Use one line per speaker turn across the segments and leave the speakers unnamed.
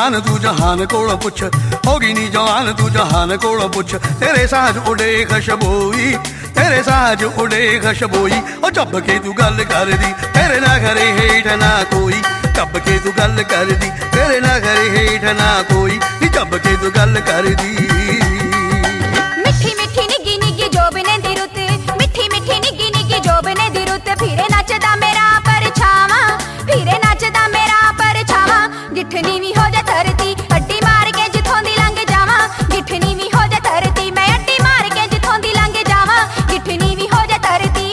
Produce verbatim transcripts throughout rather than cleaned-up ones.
जवान तू जहान कोलों पुछ, होगी नी जवान तू जहान कोलों पुछ। तेरे साज उड़े खशबोई, तेरे साज उड़े खशबोई। ओ चब के तू गल कर दी, तेरे ना करे हेठ ना कोई। चब के तू गल कर दी, तेरे ना करे हेठ ना कोई। चब के तू गल कर दी।
मिठी मिठी निगी निगी जोबने दी रुत, मिठी मिठी निगी निगी जोबने दी रुत। फिरे नचदा मेरा परछावा, फिरे नचदा मेरा परछावा। गिठनी भी हो जा धरती, अड्डी मार के जिथों दी लंघ जावा। गिठनी भी हो जा धरती, मैं अड्डी मार के जिथों दी लंघ जावा। गिठनी भी हो जा धरती।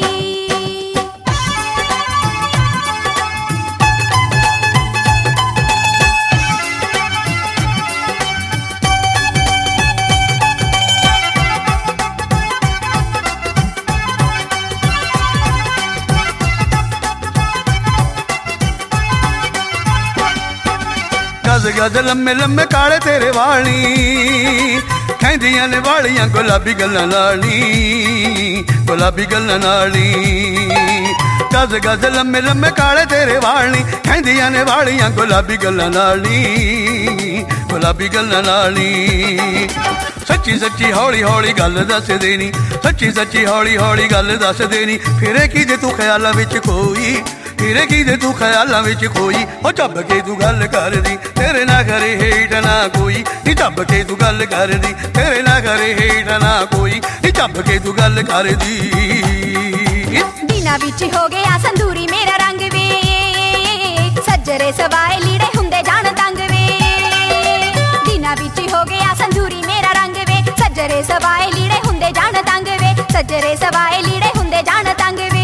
गज गज लम्मे लम्मे काले तेरे वाली, कहंदियां ने वालियां गुलाबी गल्लां नाली, गुलाबी गल्लां नाली। गज गज लम्मे लम्मे काले तेरे वाली, कहंदियां ने वालियां गुलाबी गल्लां नाली, गुलाबी गल्लां नाली। सच्ची सच्ची हौली हौली गल दस देनी, सच्ची सच्ची हौली हौली गल दस देनी। फिरे की जे तू ख्यालां विच कोई, फिरे की जे तू ख्यालां विच कोई। ओ झब के तू गल कर दी, तेरे ना करे हेठ ना कोई। नी झब के तू गल कर दी, तेरे ना करे हेठ ना कोई। नी झब के तू गल कर दी।
दिना विच हो गया संदूरी मेरा रंग वे, सज्जरे सवाए लीड़े हुंदे जान तंग वे। दिना विच हो गया संदूरी मेरा रंग वे, सज्जरे सवाए लीड़े हुंदे जान तंग वे। सज्जरे सवाए लीड़े हुंदे जान तंग वे।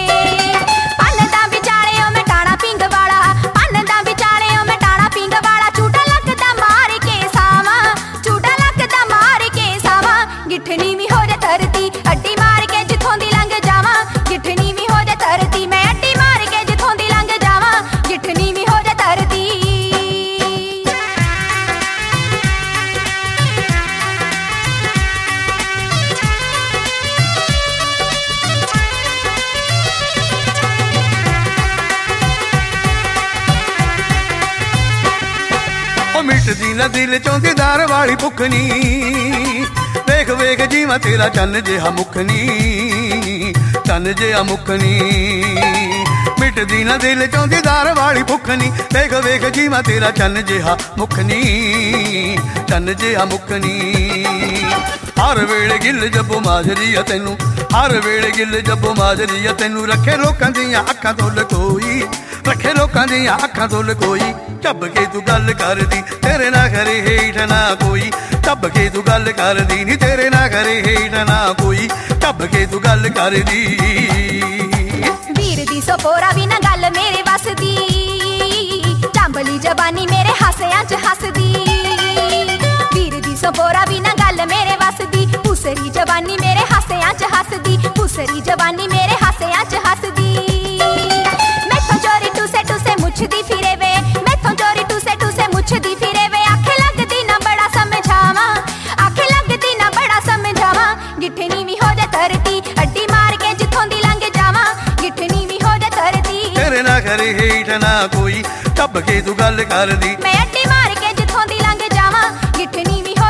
गिठनी भी हो जा धरती, अड्डी मार के जिथों दी लंघ जावा। गिठनी भी हो जा धरती, मैं अड्डी मार के जिथों दी लंघ जावा। गिठनी भी हो जा धरती।
ओ मिटदी ना दिल चों दीदार वाली भुखनी, वेख वेख जीवा तेरा चन्न जिहा मुखनी, चन्न जिहा मुखनी। मिटदी ना दिल चों दीदार वाली भुखनी, वेख वेख जीवा तेरा चन्न जिहा मुखनी, चन्न जिहा मुखनी। हर वेले गिल जब्बो माजरी आ तैनू, हर वेले गिल जब्बो माजरी आ तैनू। रखे लोकां दियां अखां तो लकोई, रखे लोकां दियां अखां तो लकोई। झब के तू गल कर दी, तेरे ना करे हेठ ना कोई। झब के तू गल कर दी, नी तेरे ना करे हेठ ना कोई। झब के तू गल कर दी।
वीर दी सपोरा भी ना गल मेरे वस दी, चांबली जबानी मेरे हासियां च हसदी। वीर दी सपोरा भी ना गल मेरे वस दी, भूसरी जबानी मेरे हासियां च हसदी। भूसरी जबानी मेरे हासियां च हसदी। मैथों चोरी टूसे टूसे मुछदी फिरे वे, मैथों चोरी टूसे टूसे मुछदी फिरे वे। आखे लगदी ना बड़ा समझावा, आखे लगदी ना बड़ा समझावा। गिठनी भी हो जा धरती, अड्डी मार के जिथों दी लंघ जावा। गिठनी भी हो जा धरती,
तेरे ना करे हेठ ना कोई। झब के तू गल कर दी,
मैं अड्डी मार के जिथों दी लंघ जावा। गिठनी भी